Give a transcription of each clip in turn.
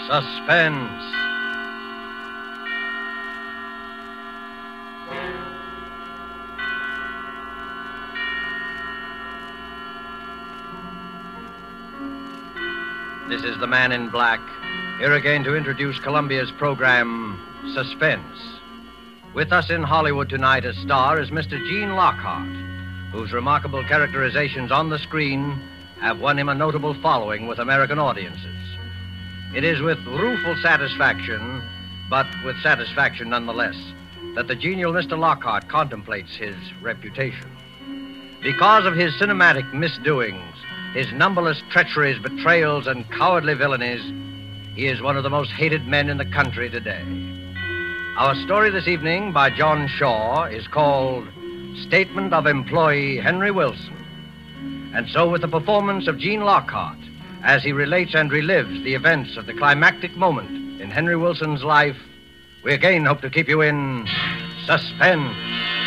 Suspense. This is the Man in Black, here again to introduce Columbia's program, Suspense. With us in Hollywood tonight as star is Mr. Gene Lockhart, whose remarkable characterizations on the screen have won him a notable following with American audiences. It is with rueful satisfaction, but with satisfaction nonetheless, that the genial Mr. Lockhart contemplates his reputation. Because of his cinematic misdoings, his numberless treacheries, betrayals, and cowardly villainies, he is one of the most hated men in the country today. Our story this evening by John Shaw is called Statement of Employee Henry Wilson. And so with the performance of Gene Lockhart, as he relates and relives the events of the climactic moment in Henry Wilson's life, we again hope to keep you in suspense.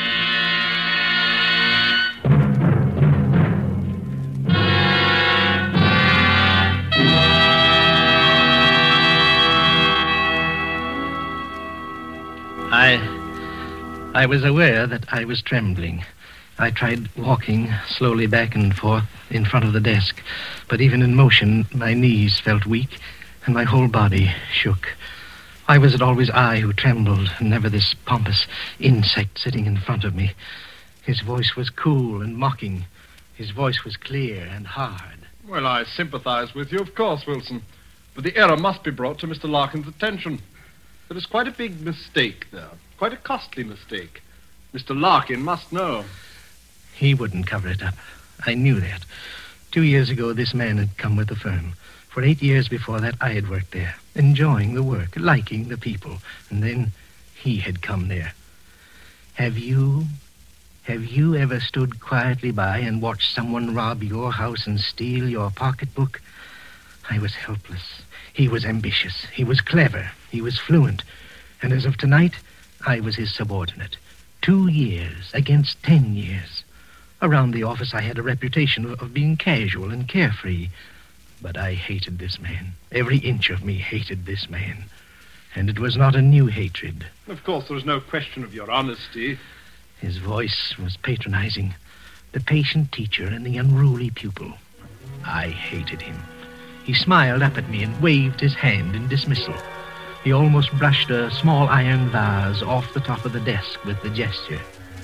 I was aware that I was trembling. I tried walking slowly back and forth in front of the desk, but even in motion, my knees felt weak and my whole body shook. Why was it always I who trembled and never this pompous insect sitting in front of me? His voice was cool and mocking. His voice was clear and hard. Well, I sympathize with you, of course, Wilson. But the error must be brought to Mr. Larkin's attention. There is quite a big mistake there. Quite a costly mistake. Mr. Larkin must know. He wouldn't cover it up. I knew that. 2 years ago, this man had come with the firm. For 8 years before that, I had worked there, enjoying the work, liking the people. And then he had come there. Have you ever stood quietly by and watched someone rob your house and steal your pocketbook? I was helpless. He was ambitious. He was clever. He was fluent. And as of tonight, I was his subordinate. 2 years against 10 years. Around the office, I had a reputation of being casual and carefree. But I hated this man. Every inch of me hated this man. And it was not a new hatred. Of course, there is no question of your honesty. His voice was patronizing. The patient teacher and the unruly pupil. I hated him. He smiled up at me and waved his hand in dismissal. He almost brushed a small iron vase off the top of the desk with the gesture.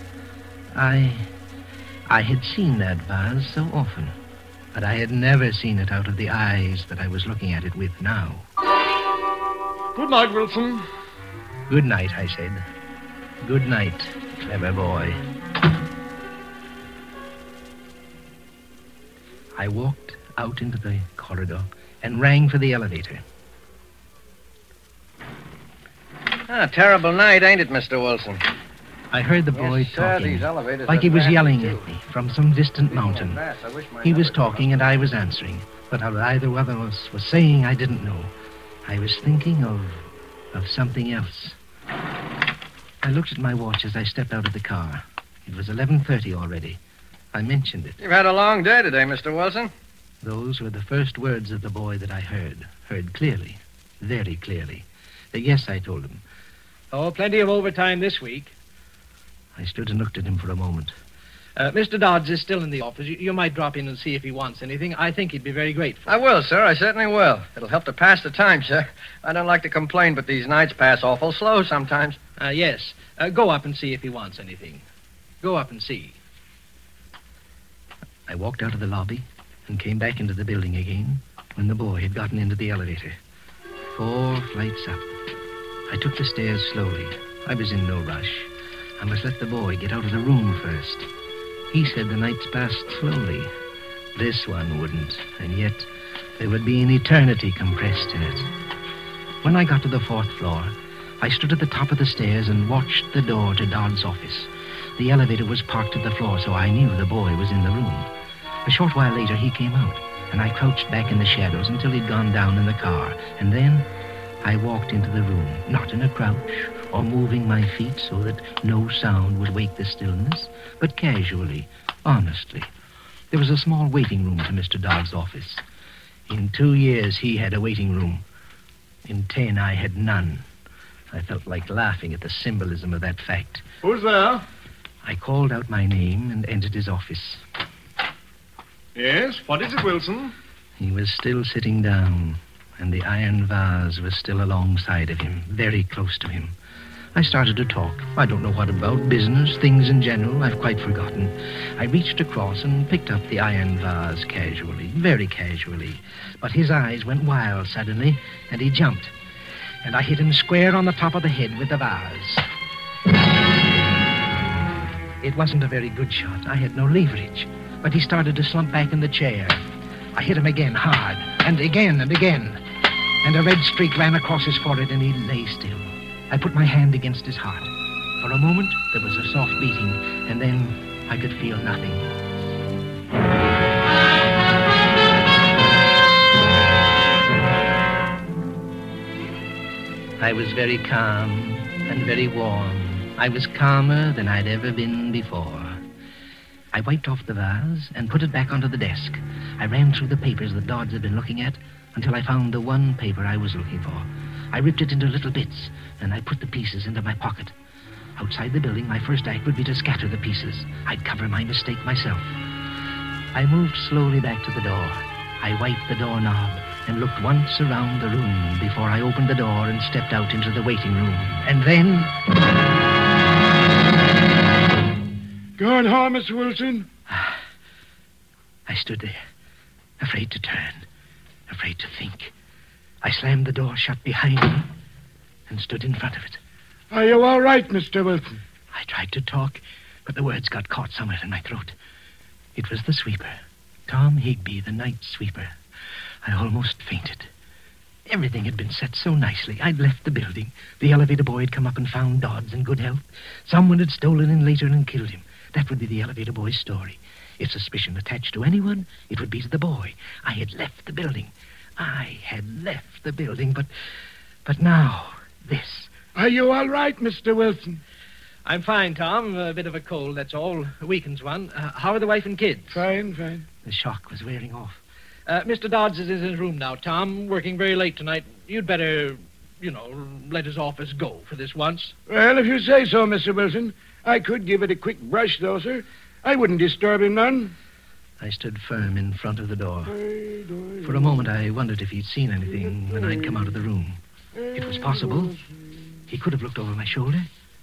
I had seen that vase so often, but I had never seen it out of the eyes that I was looking at it with now. Good night, Wilson. Good night, I said. Good night, clever boy. I walked out into the corridor and rang for the elevator. Terrible night, ain't it, Mr. Wilson? I heard the boy Yes, sir, talking, these elevators like he are was fast, yelling too. at me from some distant mountain. He was talking and I was answering, but what either one of us was saying, I didn't know. I was thinking of something else. I looked at my watch as I stepped out of the car. It was 11:30 already. I mentioned it. You've had a long day today, Mr. Wilson. Those were the first words of the boy that I heard clearly, very clearly. Yes, I told him. Oh, plenty of overtime this week. I stood and looked at him for a moment. Mr. Dodds is still in the office. You might drop in and see if he wants anything. I think he'd be very grateful. I will, sir. I certainly will. It'll help to pass the time, sir. I don't like to complain, but these nights pass awful slow sometimes. Yes. Go up and see if he wants anything. Go up and see. I walked out of the lobby and came back into the building again when the boy had gotten into the elevator. 4 flights up. I took the stairs slowly. I was in no rush. I must let the boy get out of the room first. He said the nights passed slowly. This one wouldn't, and yet there would be an eternity compressed in it. When I got to the 4th floor, I stood at the top of the stairs and watched the door to Dodd's office. The elevator was parked at the floor, so I knew the boy was in the room. A short while later, he came out, and I crouched back in the shadows until he'd gone down in the car. And then I walked into the room, not in a crouch or moving my feet so that no sound would wake the stillness, but casually, honestly. There was a small waiting room to Mr. Dodd's office. In 2 years, he had a waiting room. In 10, I had none. I felt like laughing at the symbolism of that fact. Who's there? I called out my name and entered his office. Yes, what is it, Wilson? He was still sitting down, and the iron vase was still alongside of him, very close to him. I started to talk. I don't know what about, business, things in general, I've quite forgotten. I reached across and picked up the iron vase casually, very casually. But his eyes went wild suddenly, and he jumped. And I hit him square on the top of the head with the vase. It wasn't a very good shot. I had no leverage. But he started to slump back in the chair. I hit him again, hard, and again and again. And a red streak ran across his forehead, and he lay still. I put my hand against his heart. For a moment, there was a soft beating, and then I could feel nothing. I was very calm and very warm. I was calmer than I'd ever been before. I wiped off the vase and put it back onto the desk. I ran through the papers that Dodds had been looking at until I found the one paper I was looking for. I ripped it into little bits, and I put the pieces into my pocket. Outside the building, my first act would be to scatter the pieces. I'd cover my mistake myself. I moved slowly back to the door. I wiped the doorknob and looked once around the room before I opened the door and stepped out into the waiting room. And then... Going home, Mr. Wilson? I stood there, afraid to turn, afraid to think. I slammed the door shut behind me and stood in front of it. Are you all right, Mr. Wilson? I tried to talk, but the words got caught somewhere in my throat. It was the sweeper, Tom Higby, the night sweeper. I almost fainted. Everything had been set so nicely. I'd left the building. The elevator boy had come up and found Dodds in good health. Someone had stolen in later and killed him. That would be the elevator boy's story. If suspicion attached to anyone, it would be to the boy. I had left the building. But now, this. Are you all right, Mr. Wilson? I'm fine, Tom. A bit of a cold, that's all. Weakens one. How are the wife and kids? Fine. The shock was wearing off. Mr. Dodds is in his room now, Tom, working very late tonight. You'd better, let his office go for this once. Well, if you say so, Mr. Wilson. I could give it a quick brush, though, sir. I wouldn't disturb him none. I stood firm in front of the door. For a moment, I wondered if he'd seen anything when I'd come out of the room. It was possible. He could have looked over my shoulder.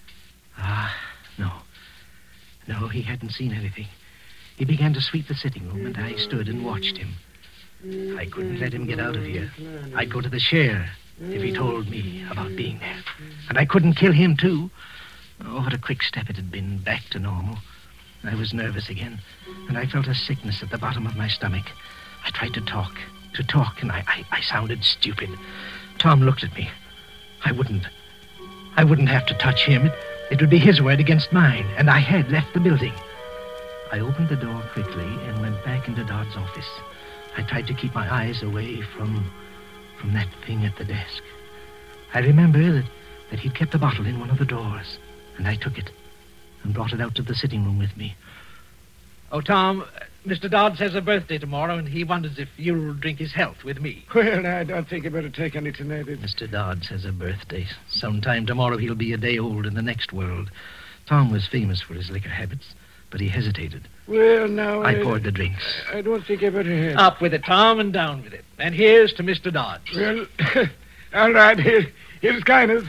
No. No, he hadn't seen anything. He began to sweep the sitting room, and I stood and watched him. I couldn't let him get out of here. I'd go to the sheriff if he told me about being there. And I couldn't kill him, too. Oh, what a quick step it had been back to normal. I was nervous again, and I felt a sickness at the bottom of my stomach. I tried to talk, and I sounded stupid. Tom looked at me. I wouldn't have to touch him. It would be his word against mine, and I had left the building. I opened the door quickly and went back into Dodd's office. I tried to keep my eyes away from that thing at the desk. I remember that he'd kept a bottle in one of the drawers, and I took it and brought it out to the sitting room with me. Oh, Tom, Mr. Dodds has a birthday tomorrow, and he wonders if you'll drink his health with me. Well, I don't think I better take any tonight. Mr. Dodds has a birthday. Sometime tomorrow he'll be a day old in the next world. Tom was famous for his liquor habits, but he hesitated. Well, now... I poured the drinks. I don't think I better have... Up with it, Tom, and down with it. And here's to Mr. Dodds. Well, all right, here's kindness.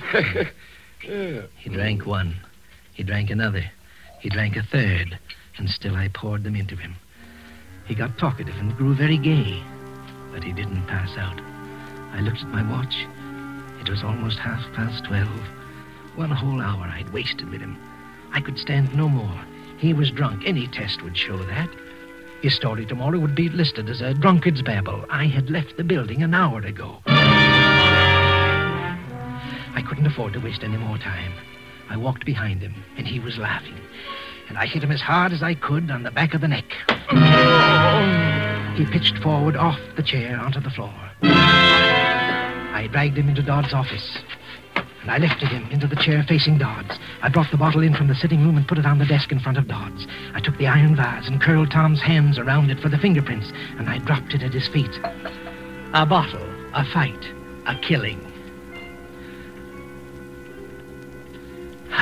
He drank one. He drank another. He drank a third, and still I poured them into him. He got talkative and grew very gay, but he didn't pass out. I looked at my watch. It was almost 12:30. 1 whole hour I'd wasted with him. I could stand no more. He was drunk. Any test would show that. His story tomorrow would be listed as a drunkard's babble. I had left the building an hour ago. I couldn't afford to waste any more time. I walked behind him, and he was laughing. And I hit him as hard as I could on the back of the neck. He pitched forward off the chair onto the floor. I dragged him into Dodd's office, and I lifted him into the chair facing Dodds. I brought the bottle in from the sitting room and put it on the desk in front of Dodds. I took the iron vase and curled Tom's hands around it for the fingerprints, and I dropped it at his feet. A bottle, a fight, a killing.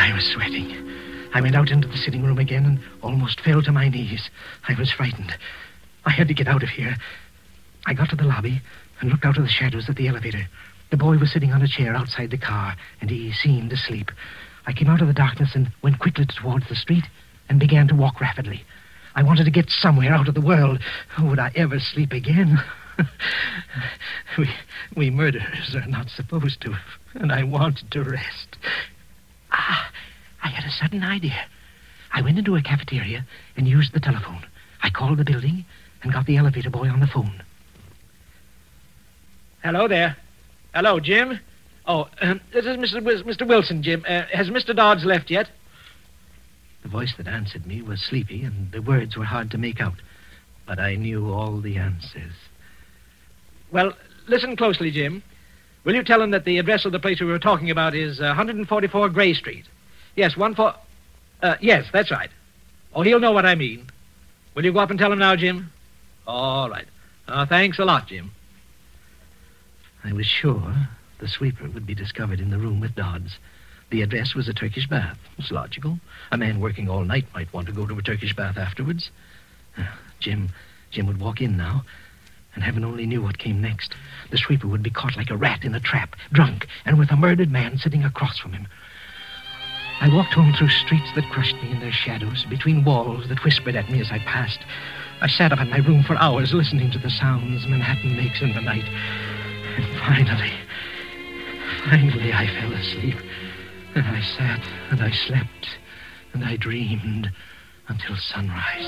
I was sweating. I went out into the sitting room again and almost fell to my knees. I was frightened. I had to get out of here. I got to the lobby and looked out of the shadows at the elevator. The boy was sitting on a chair outside the car, and he seemed asleep. I came out of the darkness and went quickly towards the street and began to walk rapidly. I wanted to get somewhere out of the world. Would I ever sleep again? we murderers are not supposed to, and I wanted to rest. I had a sudden idea. I went into a cafeteria and used the telephone. I called the building and got the elevator boy on the phone. Hello there. Hello, Jim. Oh, this is Mr. Wilson, Jim. Has Mr. Dodds left yet? The voice that answered me was sleepy, and the words were hard to make out. But I knew all the answers. Well, listen closely, Jim. Will you tell him that the address of the place we were talking about is 144 Gray Street? Yes, yes, that's right. Oh, he'll know what I mean. Will you go up and tell him now, Jim? All right. Thanks a lot, Jim. I was sure the sweeper would be discovered in the room with Dodds. The address was a Turkish bath. It's logical. A man working all night might want to go to a Turkish bath afterwards. Jim would walk in now, and heaven only knew what came next. The sweeper would be caught like a rat in a trap, drunk, and with a murdered man sitting across from him. I walked home through streets that crushed me in their shadows, between walls that whispered at me as I passed. I sat up in my room for hours listening to the sounds Manhattan makes in the night. And finally, I fell asleep. And I sat, and I slept, and I dreamed until sunrise.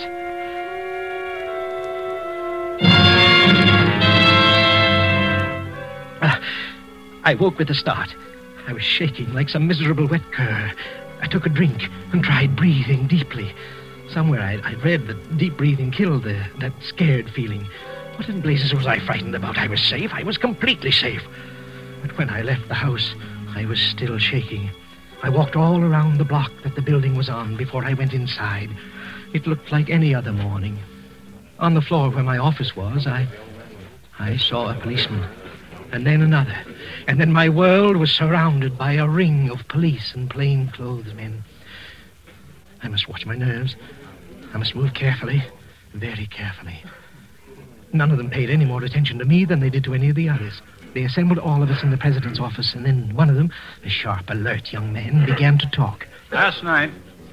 I woke with a start. I was shaking like some miserable wet cur. I took a drink and tried breathing deeply. Somewhere I'd read that deep breathing killed that scared feeling. What in blazes was I frightened about? I was safe. I was completely safe. But when I left the house, I was still shaking. I walked all around the block that the building was on before I went inside. It looked like any other morning. On the floor where my office was, I saw a policeman, and then another. And then my world was surrounded by a ring of police and plainclothes men. I must watch my nerves. I must move carefully, very carefully. None of them paid any more attention to me than they did to any of the others. They assembled all of us in the president's office, and then one of them, a sharp, alert young man, began to talk. Last night,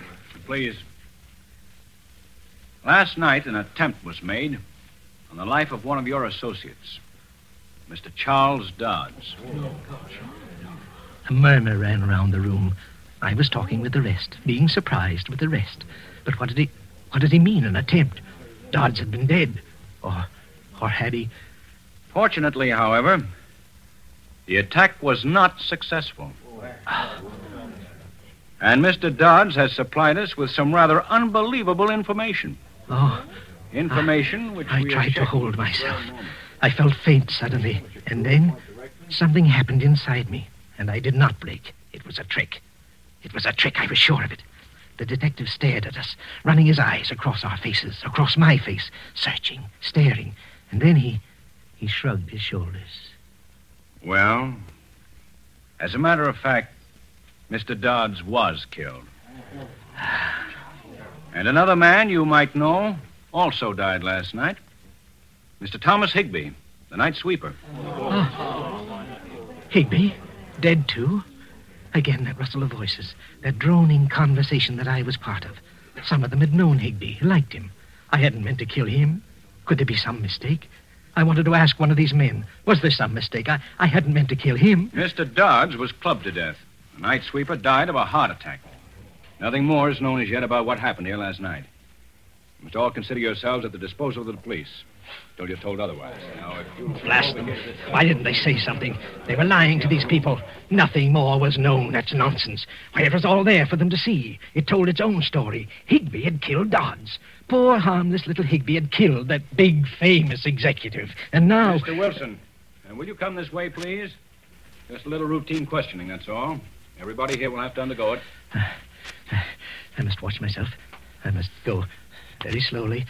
an attempt was made on the life of one of your associates, Mr. Charles Dodds. A murmur ran around the room. I was talking with the rest, being surprised with the rest. But what did he mean, an attempt? Dodds had been dead. Or had he? Fortunately, however, the attack was not successful. And Mr. Dodds has supplied us with some rather unbelievable information. Information which I tried to hold myself. I felt faint suddenly, and then something happened inside me, and I did not break. It was a trick. It was a trick, I was sure of it. The detective stared at us, running his eyes across our faces, across my face, searching, staring, and then he shrugged his shoulders. Well, as a matter of fact, Mr. Dodds was killed. And another man you might know also died last night. Mr. Thomas Higbee, the night sweeper. Higbee? Dead too? Again, that rustle of voices, that droning conversation that I was part of. Some of them had known Higbee, liked him. I hadn't meant to kill him. Could there be some mistake? I wanted to ask one of these men, was there some mistake? I hadn't meant to kill him. Mr. Dodds was clubbed to death. The night sweeper died of a heart attack. Nothing more is known as yet about what happened here last night. You must all consider yourselves at the disposal of the police, till you're told otherwise. Now, if you... Blast them. Why didn't they say something? They were lying to these people. Nothing more was known. That's nonsense. Why, it was all there for them to see. It told its own story. Higbee had killed Dodds. Poor, harmless little Higbee had killed that big, famous executive. And now... Mr. Wilson, will you come this way, please? Just a little routine questioning, that's all. Everybody here will have to undergo it. I must watch myself. I must go very slowly.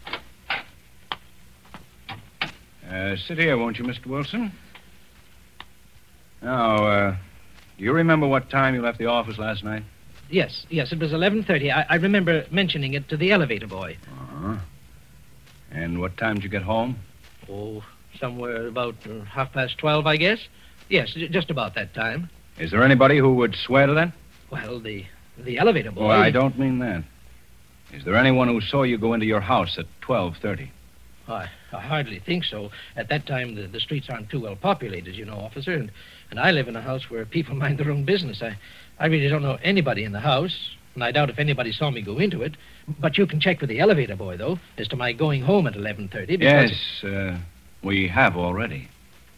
Sit here, won't you, Mr. Wilson? Now, do you remember what time you left the office last night? Yes, it was 11:30. I remember mentioning it to the elevator boy. Uh-huh. And what time did you get home? Oh, somewhere about 12:30, I guess. Yes, just about that time. Is there anybody who would swear to that? Well, the elevator boy... Well, I don't mean that. Is there anyone who saw you go into your house at 12:30? I hardly think so. At that time, the streets aren't too well populated, you know, officer, and I live in a house where people mind their own business. I really don't know anybody in the house, and I doubt if anybody saw me go into it. But you can check with the elevator boy, though, as to my going home at 11:30. Yes, we have already.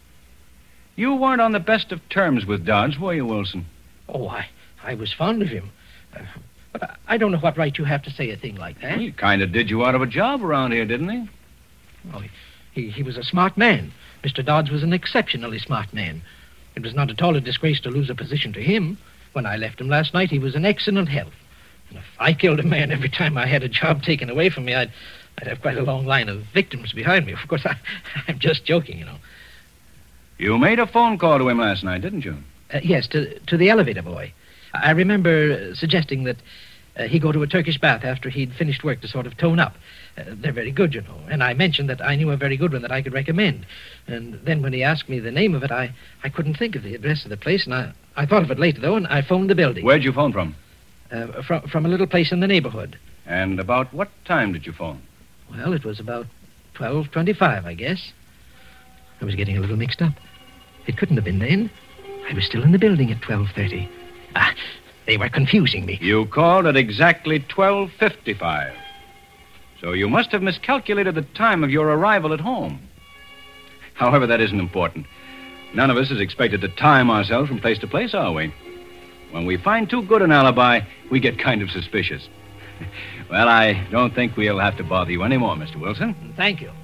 You weren't on the best of terms with Dodds, were you, Wilson? Oh, I was fond of him. But I don't know what right you have to say a thing like that. He kind of did you out of a job around here, didn't he? Oh, he was a smart man. Mr. Dodds was an exceptionally smart man. It was not at all a disgrace to lose a position to him. When I left him last night, he was in excellent health. And if I killed a man every time I had a job taken away from me, I'd have quite a long line of victims behind me. Of course, I'm just joking, you know. You made a phone call to him last night, didn't you? Yes, to the elevator boy. I remember suggesting that he go to a Turkish bath after he'd finished work to sort of tone up. They're very good, you know. And I mentioned that I knew a very good one that I could recommend. And then when he asked me the name of it, I couldn't think of the address of the place, and I thought of it later, though, and I phoned the building. Where'd you phone from? From a little place in the neighborhood. And about what time did you phone? Well, it was about 12:25, I guess. I was getting a little mixed up. It couldn't have been then. I was still in the building at 12:30. They were confusing me. You called at exactly 12:55. So you must have miscalculated the time of your arrival at home. However, that isn't important. None of us is expected to time ourselves from place to place, are we? When we find too good an alibi, we get kind of suspicious. Well, I don't think we'll have to bother you anymore, Mr. Wilson. Thank you.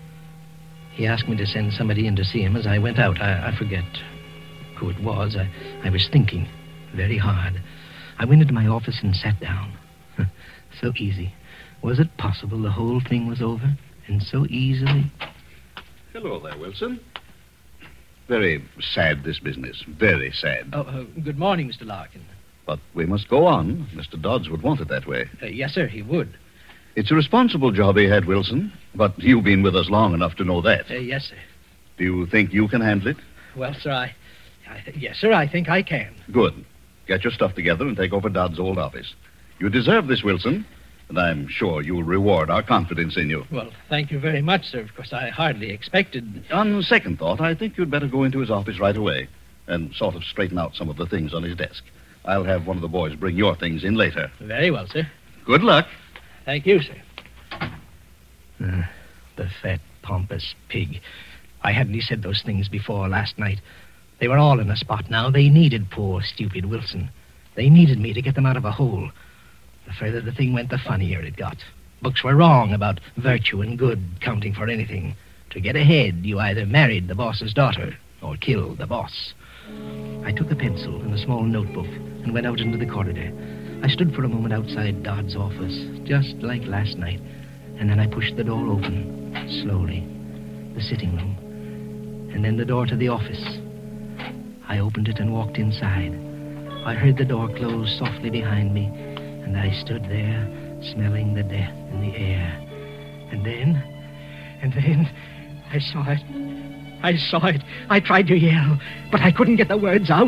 He asked me to send somebody in to see him as I went out. I forget who it was. I was thinking very hard. I went into my office and sat down. So easy. Was it possible the whole thing was over? And so easily? Hello there, Wilson. Very sad, this business. Very sad. Good morning, Mr. Larkin. But we must go on. Mr. Dodds would want it that way. Yes, sir, he would. It's a responsible job he had, Wilson. But you've been with us long enough to know that. Yes, sir. Do you think you can handle it? Well, sir, yes, sir, I think I can. Good. Get your stuff together and take over Dodds' old office. You deserve this, Wilson. And I'm sure you'll reward our confidence in you. Well, thank you very much, sir. Of course, I hardly expected... On second thought, I think you'd better go into his office right away and sort of straighten out some of the things on his desk. I'll have one of the boys bring your things in later. Very well, sir. Good luck. Thank you, sir. The fat, pompous pig. I hadn't said those things before last night. They were all in a spot now. They needed poor, stupid Wilson. They needed me to get them out of a hole. The further the thing went, the funnier it got. Books were wrong about virtue and good counting for anything. To get ahead, you either married the boss's daughter or killed the boss. I took a pencil and a small notebook and went out into the corridor. I stood for a moment outside Dodd's office, just like last night, and then I pushed the door open, slowly. The sitting room, and then the door to the office. I opened it and walked inside. I heard the door close softly behind me, and I stood there, smelling the death in the air. And then, I saw it. I saw it. I tried to yell, but I couldn't get the words out.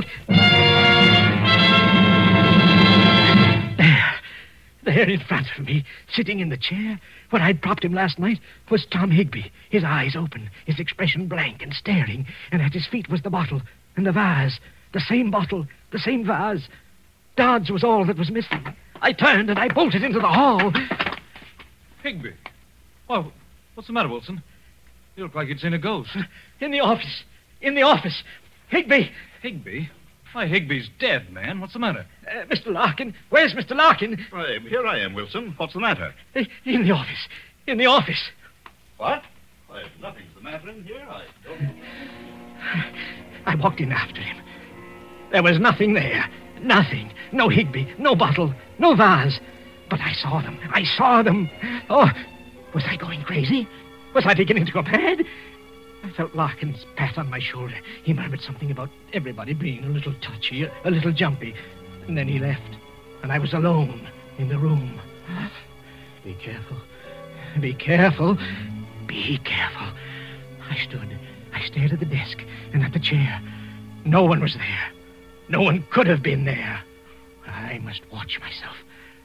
There in front of me, sitting in the chair, where I'd propped him last night, was Tom Higbee, his eyes open, his expression blank and staring, and at his feet was the bottle and the vase, the same bottle, the same vase. Dodds was all that was missing. I turned and I bolted into the hall. Higbee. Oh, what's the matter, Wilson? You look like you'd seen a ghost. In the office. Higbee. Higbee? Why, Higbee's dead, man. What's the matter? Mr. Larkin. Where's Mr. Larkin? Why, here I am, Wilson. What's the matter? In the office. What? Why, nothing's the matter in here. I don't... I walked in after him. There was nothing there. Nothing. No Higbee, no bottle, no vase. But I saw them. Oh, was I going crazy? Was I beginning to go mad? I felt Larkin's pat on my shoulder. He murmured something about everybody being a little touchy, a little jumpy. And then he left. And I was alone in the room. Be careful. Be careful. Be careful. I stared at the desk and at the chair. No one was there. No one could have been there. I must watch myself.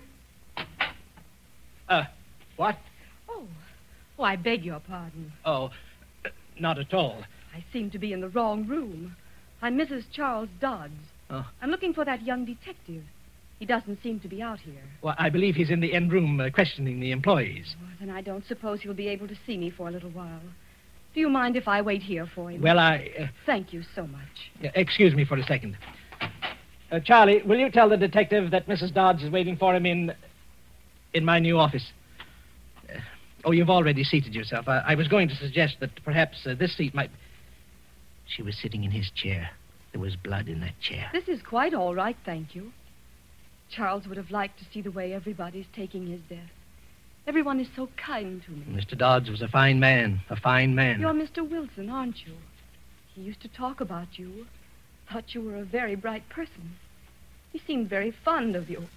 What? Oh, I beg your pardon. Oh, not at all. I seem to be in the wrong room. I'm Mrs. Charles Dodds. Oh. I'm looking for that young detective. He doesn't seem to be out here. Well, I believe he's in the end room questioning the employees. Well, then I don't suppose he'll be able to see me for a little while. Do you mind if I wait here for him? Well, Thank you so much. Excuse me for a second. Charlie, will you tell the detective that Mrs. Dodds is waiting for him in my new office? You've already seated yourself. I was going to suggest that perhaps this seat might... She was sitting in his chair. There was blood in that chair. This is quite all right, thank you. Charles would have liked to see the way everybody's taking his death. Everyone is so kind to me. Mr. Dodds was a fine man. A fine man. You're Mr. Wilson, aren't you? He used to talk about you. Thought you were a very bright person. He seemed very fond of you.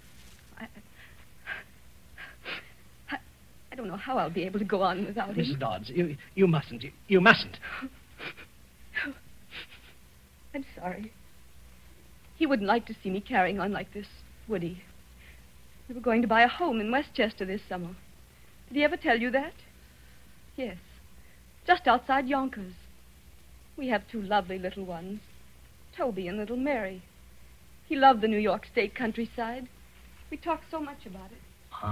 I don't know how I'll be able to go on without him. Mrs. Dodds, you mustn't. You mustn't. I'm sorry. He wouldn't like to see me carrying on like this, would he? We were going to buy a home in Westchester this summer. Did he ever tell you that? Yes. Just outside Yonkers. We have 2 lovely little ones, Toby and little Mary. He loved the New York State countryside. We talked so much about it.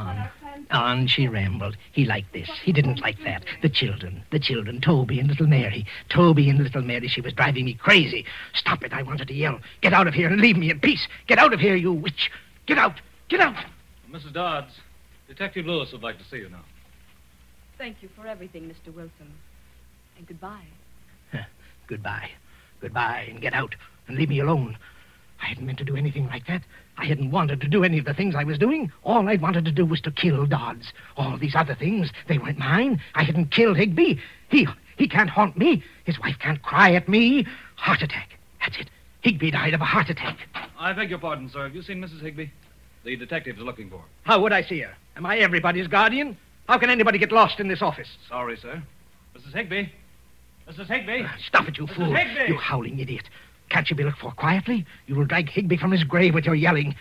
On she rambled. He liked this. He didn't like that. The children, Toby and little Mary. Toby and little Mary, she was driving me crazy. Stop it, I wanted to yell. Get out of here and leave me in peace. Get out of here, you witch. Get out. Get out. Mrs. Dodds, Detective Lewis would like to see you now. Thank you for everything, Mr. Wilson. And goodbye. Goodbye. Goodbye, and get out and leave me alone. I hadn't meant to do anything like that. I hadn't wanted to do any of the things I was doing. All I wanted to do was to kill Dodds. All these other things, they weren't mine. I hadn't killed Higby. He can't haunt me. His wife can't cry at me. Heart attack. That's it. Higby died of a heart attack. I beg your pardon, sir. Have you seen Mrs. Higby? The detective's looking for her. How would I see her? Am I everybody's guardian? How can anybody get lost in this office? Sorry, sir. Mrs. Higby? Mrs. Higby? Stop it, you Mrs. fool. Higby! You howling idiot. Can't you be looked for quietly? You will drag Higby from his grave with your yelling.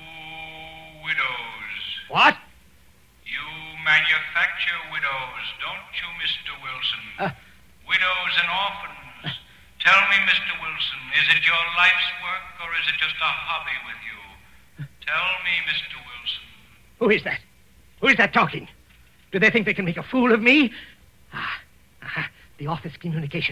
2 widows. What? You manufacture widows, don't you, Mr. Wilson? Widows and orphans. Tell me, Mr. Wilson, is it your life's work or is it just a hobby with you? Tell me, Mr. Wilson. Who is that? Who is that talking? Do they think they can make a fool of me? The office communication.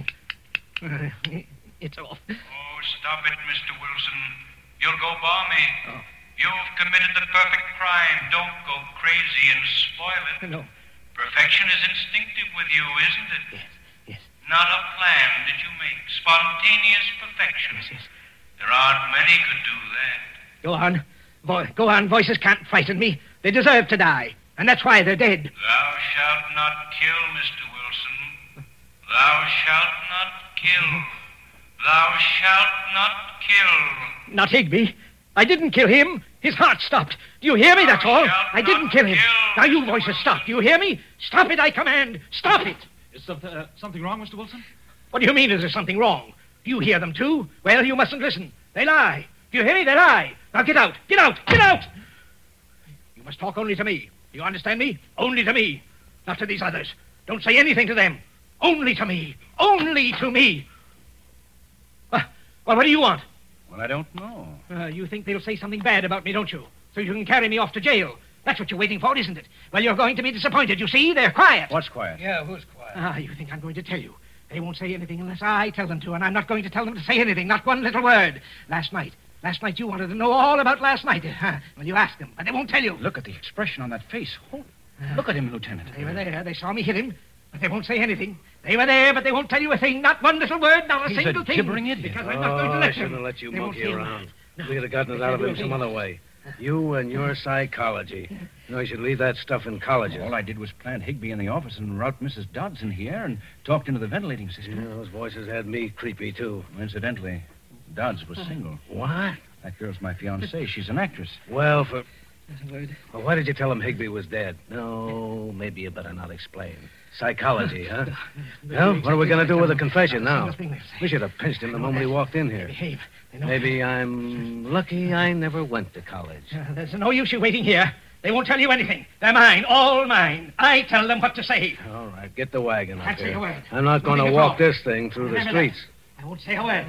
It's off. Oh, stop it, Mr. Wilson. You'll go balmy. Oh. You've committed the perfect crime. Don't go crazy and spoil it. No. Perfection is instinctive with you, isn't it? Yes. Not a plan did you make. Spontaneous perfection. Yes. There aren't many could do that. Go on. Go on. Voices can't frighten me. They deserve to die. And that's why they're dead. Thou shalt not kill, Mr. Wilson. Thou shalt not kill. Thou shalt not kill. Not Higby. I didn't kill him. His heart stopped. Do you hear me? That's all. I didn't kill him. Now you voices stop. Do you hear me? Stop it, I command. Stop it. Is something wrong, Mr. Wilson? What do you mean, is there something wrong? Do you hear them, too? Well, you mustn't listen. They lie. Do you hear me? They lie. Now get out. Get out. Get out. You must talk only to me. Do you understand me? Only to me. Not to these others. Don't say anything to them. Only to me. Only to me. Well, what do you want? Well, I don't know. You think they'll say something bad about me, don't you? So you can carry me off to jail. That's what you're waiting for, isn't it? Well, you're going to be disappointed. You see? They're quiet. What's quiet? Yeah, who's quiet? You think I'm going to tell you. They won't say anything unless I tell them to, and I'm not going to tell them to say anything, not one little word. Last night you wanted to know all about last night. Well, you asked them, but they won't tell you. Look at the expression on that face. Look at him, Lieutenant. They were there. They saw me hit him, but they won't say anything. They were there, but they won't tell you a thing, not one little word, not a single thing. He's a gibbering idiot. Because I'm not going to let I shouldn't have let you They won't monkey see him. around. No. We could have gotten it out of him some other way. You and your psychology. You know, you should leave that stuff in colleges. All I did was plant Higby in the office and route Mrs. Dodds in here and talked into the ventilating system. Yeah, those voices had me creepy, too. Incidentally, Dodds was single. What? That girl's my fiancée. She's an actress. Well, Word. well, why did you tell him Higby was dead? No, maybe you better not explain. Psychology, huh? Well, what are we going to do with the confession now? We should have pinched him the moment he walked in here. Behave. They know- Maybe I'm lucky I never went to college. There's no use you waiting here. They won't tell you anything. They're mine, all mine. I tell them what to say. All right, get the wagon up Can't say here. a word. I'm not going to Nothing at walk all. this thing through the Remember streets. I won't say a word.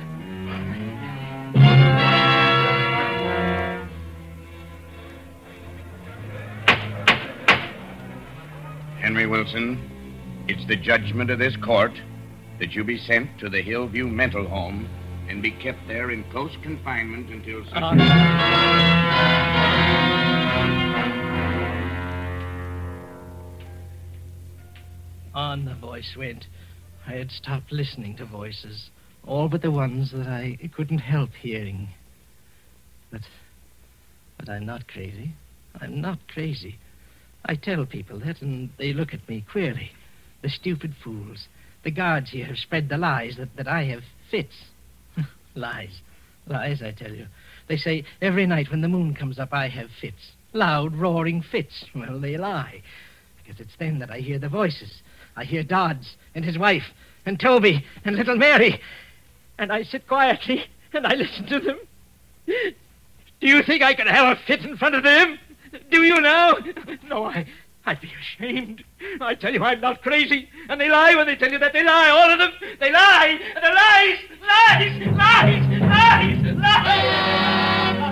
Henry Wilson, it's the judgment of this court that you be sent to the Hillview Mental Home and be kept there in close confinement until such On the voice went. I had stopped listening to voices, all but the ones that I couldn't help hearing. But I'm not crazy. I'm not crazy. I tell people that, and they look at me queerly. The stupid fools. The guards here have spread the lies that I have fits. Lies. Lies, I tell you. They say every night when the moon comes up, I have fits. Loud, roaring fits. Well, they lie. Because it's then that I hear the voices. I hear Dodds and his wife and Toby and little Mary. And I sit quietly and I listen to them. Do you think I could have a fit in front of them? Do you now? No, I'd be ashamed. I tell you, I'm not crazy. And they lie when they tell you that they lie. All of them. They lie. And they're lies. Lies. Lies. Lies. Lies.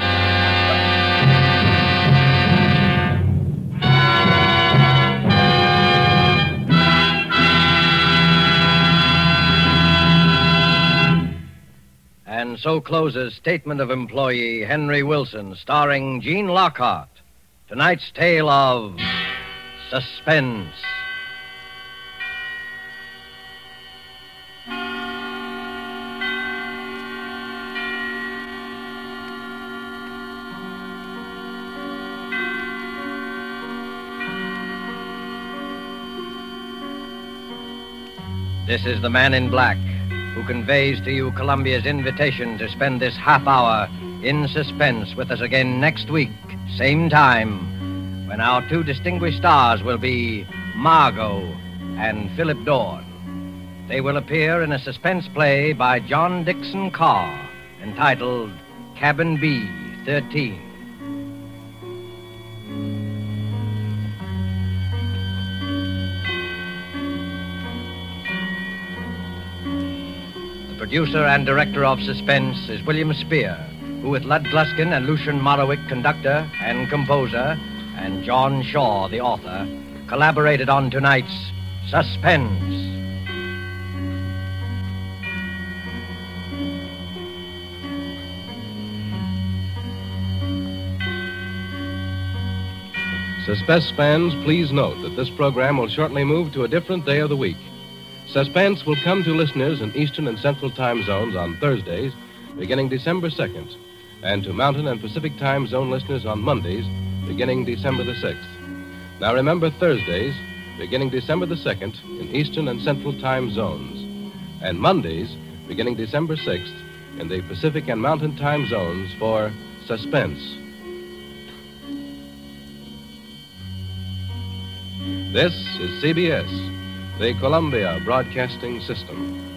And so closes Statement of Employee Henry Wilson, starring Gene Lockhart. Tonight's tale of suspense. This is the Man in Black, who conveys to you Columbia's invitation to spend this half hour in suspense with us again next week, same time, when our two distinguished stars will be Margot and Philip Dorn. They will appear in a suspense play by John Dixon Carr entitled Cabin B-13. Producer and director of Suspense is William Spear, who with Lud Gluskin and Lucian Morowick, conductor and composer, and John Shaw, the author, collaborated on tonight's Suspense. Suspense fans, please note that this program will shortly move to a different day of the week. Suspense will come to listeners in Eastern and Central time zones on Thursdays, beginning December 2nd, and to Mountain and Pacific time zone listeners on Mondays, beginning December the 6th. Now remember, Thursdays, beginning December the 2nd, in Eastern and Central time zones, and Mondays, beginning December 6th, in the Pacific and Mountain time zones for Suspense. This is CBS, the Columbia Broadcasting System.